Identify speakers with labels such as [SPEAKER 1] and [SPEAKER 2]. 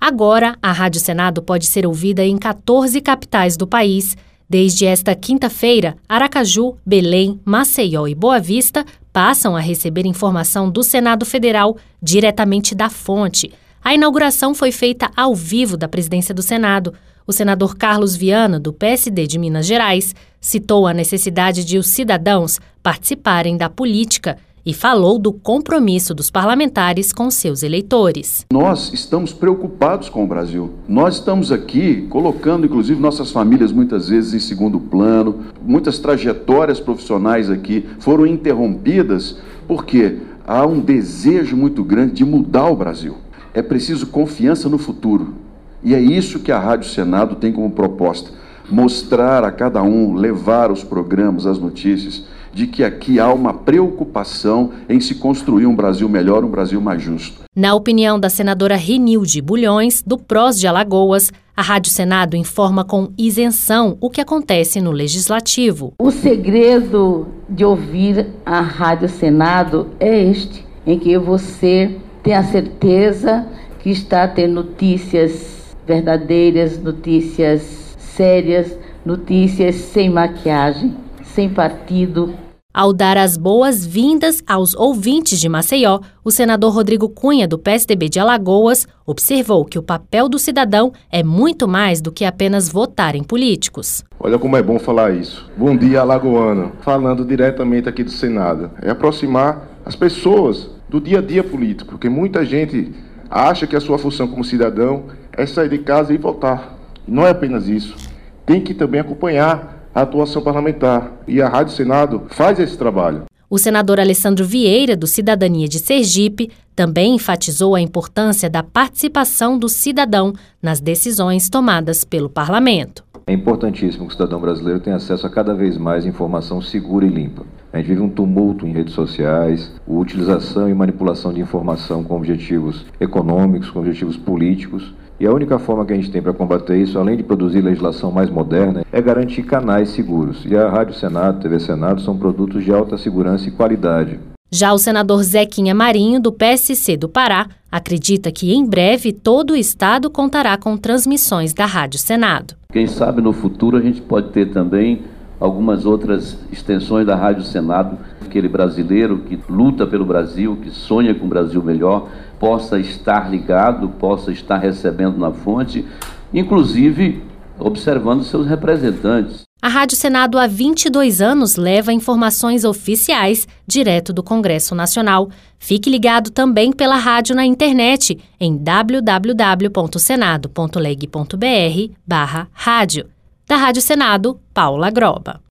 [SPEAKER 1] Agora, a Rádio Senado pode ser ouvida em 14 capitais do país. Desde esta quinta-feira, Aracaju, Belém, Maceió e Boa Vista passam a receber informação do Senado Federal diretamente da fonte. A inauguração foi feita ao vivo da presidência do Senado. O senador Carlos Viana, do PSD de Minas Gerais, citou a necessidade de os cidadãos participarem da política e falou do compromisso dos parlamentares com seus eleitores.
[SPEAKER 2] Nós estamos preocupados com o Brasil. Nós estamos aqui colocando, inclusive, nossas famílias muitas vezes em segundo plano. Muitas trajetórias profissionais aqui foram interrompidas porque há um desejo muito grande de mudar o Brasil. É preciso confiança no futuro. E é isso que a Rádio Senado tem como proposta. Mostrar a cada um, levar os programas, as notícias, de que aqui há uma preocupação em se construir um Brasil melhor, um Brasil mais justo.
[SPEAKER 1] Na opinião da senadora Renilde Bulhões, do PROS de Alagoas, a Rádio Senado informa com isenção o que acontece no Legislativo.
[SPEAKER 3] O segredo de ouvir a Rádio Senado é este, em que você tem a certeza que está tendo notícias verdadeiras, notícias sérias, notícias sem maquiagem, sem partido.
[SPEAKER 1] Ao dar as boas-vindas aos ouvintes de Maceió, o senador Rodrigo Cunha, do PSDB de Alagoas, observou que o papel do cidadão é muito mais do que apenas votar em políticos.
[SPEAKER 4] Olha como é bom falar isso. Bom dia, alagoano. Falando diretamente aqui do Senado. É aproximar as pessoas do dia a dia político, porque muita gente acha que a sua função como cidadão é sair de casa e votar. Não é apenas isso. Tem que também acompanhar a atuação parlamentar. E a Rádio Senado faz esse trabalho.
[SPEAKER 1] O senador Alessandro Vieira, do Cidadania de Sergipe, também enfatizou a importância da participação do cidadão nas decisões tomadas pelo parlamento.
[SPEAKER 5] É importantíssimo que o cidadão brasileiro tenha acesso a cada vez mais informação segura e limpa. A gente vive um tumulto em redes sociais, a utilização e manipulação de informação com objetivos econômicos, com objetivos políticos. E a única forma que a gente tem para combater isso, além de produzir legislação mais moderna, é garantir canais seguros. E a Rádio Senado, TV Senado, são produtos de alta segurança e qualidade.
[SPEAKER 1] Já o senador Zequinha Marinho, do PSC do Pará, acredita que em breve todo o estado contará com transmissões da Rádio Senado.
[SPEAKER 6] Quem sabe no futuro a gente pode ter também algumas outras extensões da Rádio Senado, aquele brasileiro que luta pelo Brasil, que sonha com um Brasil melhor, possa estar ligado, possa estar recebendo na fonte, inclusive observando seus representantes.
[SPEAKER 1] A Rádio Senado há 22 anos leva informações oficiais direto do Congresso Nacional. Fique ligado também pela rádio na internet em www.senado.leg.br/rádio. Da Rádio Senado, Paula Groba.